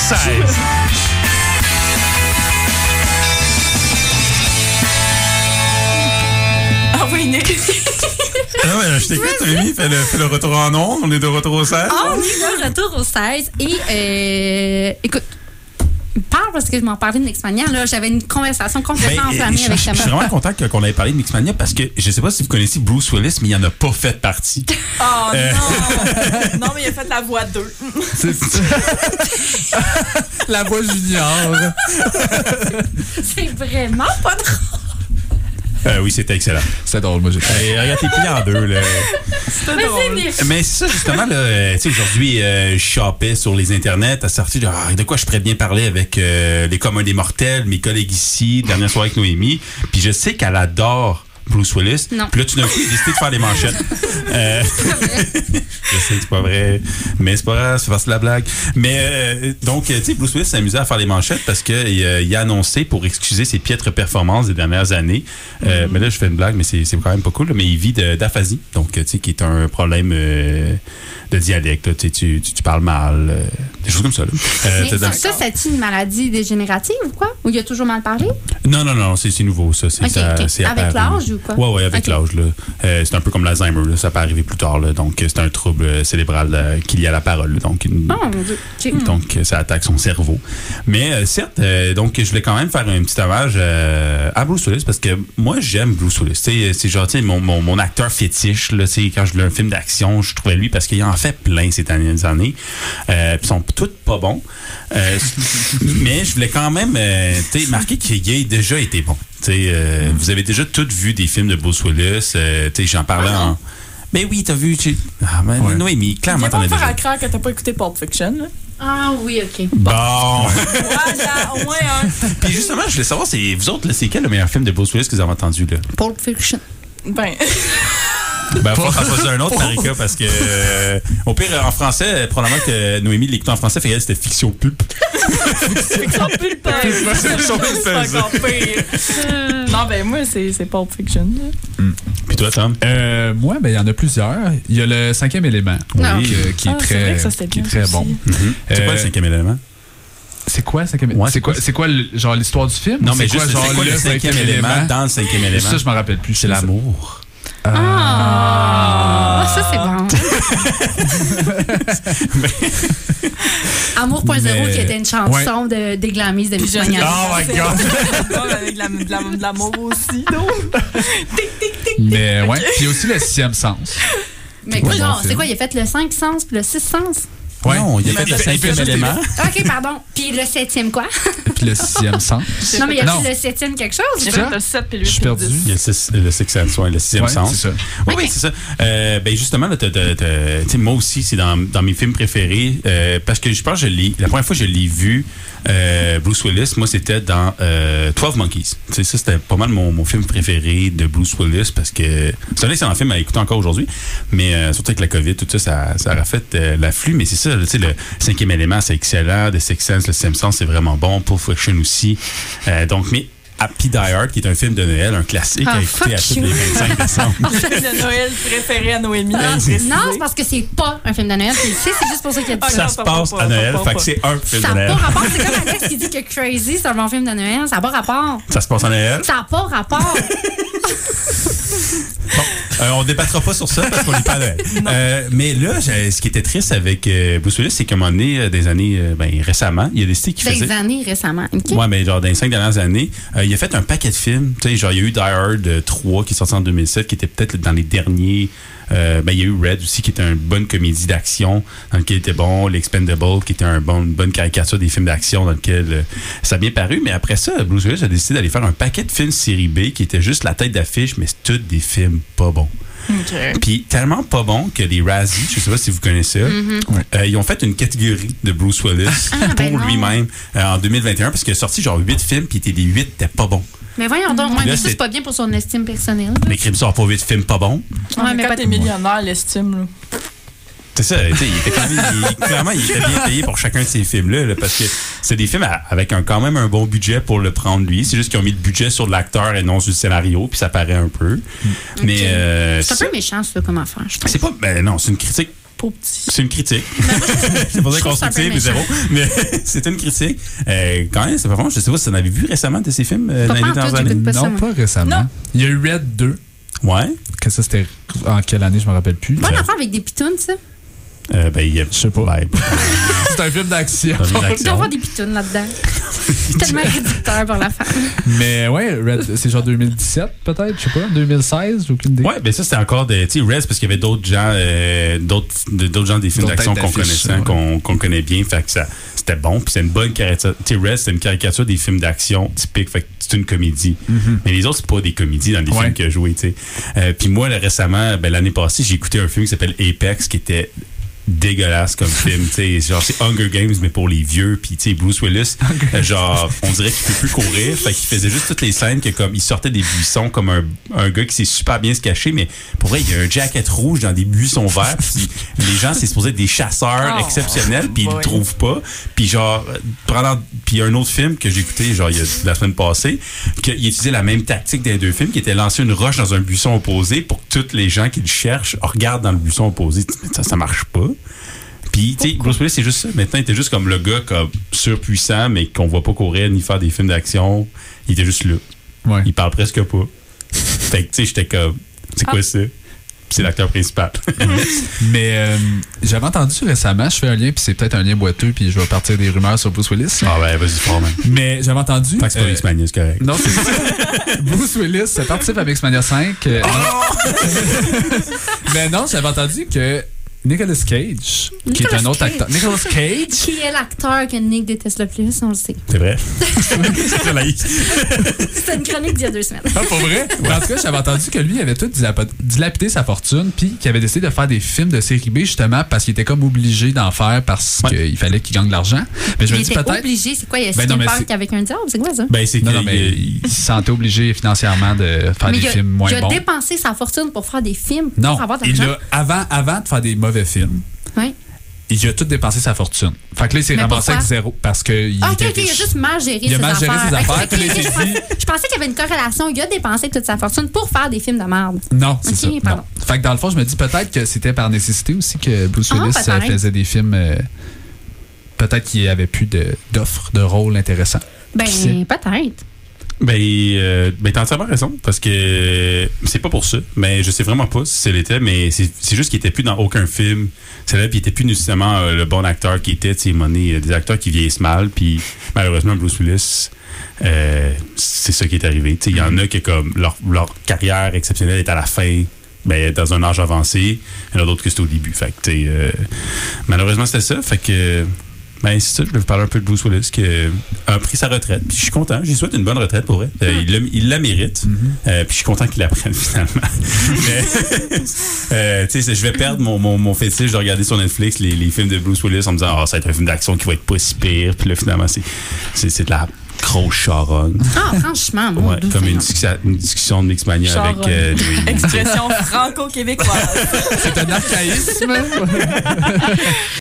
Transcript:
16. Ah oui, Nick. Non, mais je t'écoute, Noémie, fais le retour en ondes. On est de retour au 16. On est de retour au 16. Et écoute, parle parce que je m'en parlais de Mixmania. Là, j'avais une conversation complètement enflammée avec ta Je suis vraiment content qu'on ait parlé de Mixmania parce que je sais pas si vous connaissez Bruce Willis, mais il en a pas fait partie. Oh non! Non, mais il a fait la voix 2. C'est ça. La voix junior. C'est vraiment pas drôle. Oui, c'était excellent. C'est drôle, moi j'ai Regarde, t'es plié en deux, là. C'était drôle. Mais c'est ça, justement, là. Tu sais, aujourd'hui, je shoppais sur les internets, à sortir de quoi je pourrais bien parler avec les communs des mortels, mes collègues ici, dernière soirée avec Noémie. Puis je sais qu'elle adore Bruce Willis. Non. Puis là, tout d'un coup, il a décidé de faire les manchettes. Je sais que c'est pas vrai, mais c'est pas grave, c'est parce que la blague. Mais donc, tu sais, Bruce Willis s'amusait à faire les manchettes parce qu'il a annoncé pour excuser ses piètres performances des dernières années. Mais là, je fais une blague, mais c'est quand même pas cool. Là, mais il vit d'aphasie, donc, tu sais, qui est un problème de dialecte. Là, tu parles mal, des choses comme ça. Là. Mais ça, c'est une maladie dégénérative ou quoi? Ou il a toujours mal parlé? Non, c'est nouveau, ça. C'est, okay. c'est avec apparu. l'âge ou quoi? Oui, avec l'âge. Là. C'est un peu comme l'Alzheimer, là. Ça peut arriver plus tard. Là. Donc, c'est un trouble cérébral qui est lié à la parole. Là. Donc, donc, ça attaque son cerveau. Mais certes, donc, je voulais quand même faire un petit hommage à Bruce Willis parce que moi, j'aime Bruce Willis. C'est genre, mon acteur fétiche. Là, quand je voulais un film d'action, je trouvais lui parce qu'il en fait plein ces dernières années. Puis ils sont toutes pas bons. Mais je voulais quand même marquer qu'il a déjà été bon. Vous avez déjà tous vu des films de Bruce Willis. J'en parlais en... Mais oui, t'as vu... Ouais. Noémie, clairement, Viens t'en pas as me faire déjà. à croire que t'as pas écouté Pulp Fiction. Là. Ah oui, OK. Bon. Voilà, au moins un. Puis justement, je voulais savoir, vous autres, là, c'est quel le meilleur film de Bruce Willis que vous avez entendu? Là? Pulp Fiction. Ben... Ben, faut en choisir un autre, Marika, parce que, au pire, en français, probablement que Noémie l'écoutait en français, fait qu'elle, c'était fiction pulp. Fiction pulpeuse. C'est encore pire. Non, ben moi, c'est Pulp Fiction. Puis toi, Tom? Moi, ben il y en a plusieurs. Il y a le 5e élément qui est c'est vrai que ça, très, c'était qui est bien très aussi. bon. C'est quoi le 5e élément? C'est quoi le 5e élément? Ouais, c'est quoi genre l'histoire du film? Non, mais c'est juste, quoi, c'est quoi le 5e élément dans le 5e élément? Ça, je m'en rappelle plus. C'est l'amour. Ça, c'est bon. Amour.0 qui était une chanson des Glamis de Mixmania. Oh my God! Avec de l'amour aussi, donc. Tic, tic, tic. Mais ouais. Puis il y a aussi le 6e sens. Mais Ouais, non, bon c'est film. quoi? Il a fait le 5 sens puis le 6 sens? Ouais. Non, il a fait le fait 5e juste élément. OK, pardon. Puis le 7e quoi? Puis le 6e sens. Non, mais il y a Non. le 7e quelque chose? J'ai ça? fait le 7 puis le Je 8 suis puis le perdu. 10. Il y a le Sixth Sense, le 6e Ouais, sens. c'est ça. Oui, c'est ça. Ben justement, là, moi aussi, c'est dans mes films préférés. Parce que je pense que la première fois que je l'ai vu, Bruce Willis, moi, c'était dans 12 Monkeys. Ça, c'était pas mal mon film préféré de Bruce Willis parce que c'est un excellent film à écouter encore aujourd'hui. Mais surtout avec la COVID, tout ça a fait l'afflux. Mais c'est ça, le 5e élément, c'est excellent. The Sixth Sense, le 6e sens, c'est vraiment bon. Pulp Fiction aussi. Mais Happy Die Hard, qui est un film de Noël, un classique à écouter à tous les 25 décembre. Le Noël préféré à Noémie. Non, c'est parce que c'est pas un film de Noël. Tu le sais, c'est juste pour ça qu'il y a dit Ça ça. se passe à Noël, fait que c'est un film Ça de n'a Noël. pas rapport. C'est comme Alex qui dit que Crazy, c'est un bon film de Noël. Ça n'a pas rapport. Ça se passe à Noël. Ça n'a pas rapport. On débattra pas sur ça parce qu'on n'est pas à Noël. Mais là, ce qui était triste avec Bruce Willis, c'est qu'à un moment donné, des années récemment, il a décidé qu'il faisait... Des années récemment. Okay. Ouais, mais genre dans les 5 dernières années, il a fait un paquet de films. Tu sais, genre, il y a eu Die Hard 3 qui est sorti en 2007, qui était peut-être dans les derniers... il y a eu Red aussi, qui était une bonne comédie d'action, dans lequel il était bon. L'Expendable, qui était une bonne caricature des films d'action, dans lequel ça a bien paru. Mais après ça, Bruce Willis a décidé d'aller faire un paquet de films série B, qui étaient juste la tête d'affiche, mais c'est tous des films pas bons. Okay. Puis tellement pas bon que les Razzies, je sais pas si vous connaissez ça, ils ont fait une catégorie de Bruce Willis pour lui-même en 2021 parce qu'il a sorti genre 8 films puis les 8 étaient pas bons. Mais voyons donc, Là, mais ça, c'est pas bien pour son estime personnelle. Les crimes sort pas 8 films pas bons. Ouais, mais pas quand t'es millionnaire, l'estime, là. C'est ça, tu sais, clairement, il était bien payé pour chacun de ces films-là, là, parce que c'est des films avec quand même un bon budget pour le prendre lui. C'est juste qu'ils ont mis le budget sur l'acteur et non sur le scénario, puis ça paraît un peu. Mais c'est un peu méchant, ça, comme affaire, je trouve. c'est pas, non, c'est une critique Pour petit. C'est une critique. C'est pas ça constructif, mais zéro. Mais c'est une critique. Quand même, c'est pas bon. Je sais pas si vous en avez vu récemment de ces films dans les dernières années. Non, pas récemment. Non. Il y a eu Red 2. Ouais. Que ça, c'était en quelle année, je me rappelle plus. Bonne affaire avec des pitounes, ça. Je sais pas. C'est un film d'action. Il doit y avoir des pitounes là-dedans. C'est tellement réducteur pour la femme. Mais ouais, Red, c'est genre 2017 peut-être, je sais pas, 2016, j'ai aucune idée. Ouais, ben ça c'était encore des, tu sais, Red, parce qu'il y avait d'autres gens, d'autres gens des films d'action qu'on connaissait, qu'on connaît bien, fait que ça, c'était bon, puis c'est une bonne caricature. Tu sais, Red, c'est une caricature des films d'action typiques, fait que c'est une comédie. Mais les autres, c'est pas des comédies dans les films qu'il a joué, tu sais. Puis moi, récemment, l'année passée, j'ai écouté un film qui s'appelle Apex, qui était dégueulasse comme film, tu sais, genre c'est Hunger Games mais pour les vieux, puis tu sais Bruce Willis, genre on dirait qu'il peut plus courir, fait qu'il faisait juste toutes les scènes que comme il sortait des buissons comme un gars qui sait super bien se cacher, mais pour vrai il y a un jacket rouge dans des buissons verts, puis les gens c'est supposé être des chasseurs exceptionnels, puis ils le trouvent pas, puis genre puis il y a un autre film que j'ai écouté genre la semaine passée, qu'il utilisait la même tactique des deux films, qui était lancer une roche dans un buisson opposé pour que tous les gens qui le cherchent regardent dans le buisson opposé, ça marche pas. Puis, tu sais, Bruce Willis, c'est juste ça. Maintenant, il était juste comme le gars comme surpuissant, mais qu'on voit pas courir ni faire des films d'action. Il était juste là. Ouais. Il parle presque pas. Fait que, tu sais, j'étais comme, c'est quoi ça? C'est l'acteur principal. Mais j'avais entendu récemment, je fais un lien, puis c'est peut-être un lien boiteux, puis je vais partir des rumeurs sur Bruce Willis. Ah ouais, vas-y, fort, man. Mais j'avais entendu... Tant que c'est pas X-Mania, c'est correct. Non, c'est ça. Bruce Willis participe à X-Mania 5. Mais non, j'avais entendu que Nicolas Cage, qui est un autre acteur. Nicolas Cage? Qui est l'acteur que Nick déteste le plus, on le sait. C'est vrai. C'était une chronique d'il y a 2 semaines. Ah, pour vrai? En tout cas, j'avais entendu que lui, il avait tout dilapidé sa fortune, puis qu'il avait décidé de faire des films de série B, justement, parce qu'il était comme obligé d'en faire parce qu'il fallait qu'il gagne de l'argent. Mais je me dis peut-être. Obligé, c'est quoi? Il y a signé un pacte avec un diable? C'est quoi ça? Ben, c'est non, mais il se sentait obligé financièrement de faire des films moins bons. Il a dépensé sa fortune pour faire des films, non, pour avoir de l'argent. Avant de faire des mauvais films, il a tout dépensé sa fortune. Fait que là, il s'est ramassé avec zéro. Parce que il était riche. Il a juste mal géré ses affaires. Je pensais qu'il y avait une corrélation. Il a dépensé toute sa fortune pour faire des films de merde. Non, c'est ça. Non. Fait que dans le fond, je me dis peut-être que c'était par nécessité aussi que Bruce Willis faisait des films. Peut-être qu'il n'y avait plus d'offres de rôles intéressants. Ben, peut-être. T'as entièrement raison, parce que c'est pas pour ça, mais je sais vraiment pas si c'est l'était, mais c'est juste qu'il était plus dans aucun film. C'est là, puis il était plus nécessairement le bon acteur qui était, tu sais, des acteurs qui vieillissent mal, puis malheureusement, Bruce Willis, c'est ça qui est arrivé. Tu sais, il y en a qui, comme, leur carrière exceptionnelle est à la fin, dans un âge avancé, il y en a d'autres que c'est au début. Fait que, tu sais, malheureusement, c'était ça, fait que... c'est ça, je vais vous parler un peu de Bruce Willis qui a pris sa retraite. Puis je suis content, j'y souhaite une bonne retraite pour vrai. Il la mérite. Puis je suis content qu'il la prenne finalement. Mais tu sais, je vais perdre mon fétiche de regarder sur Netflix les films de Bruce Willis en me disant ça va être un film d'action qui va être pas si pire. Puis là finalement c'est de la grosse charogne. Ah, franchement, moi. Ouais, comme une discussion de X-Mania avec expression franco-québécoise. C'est un archaïsme.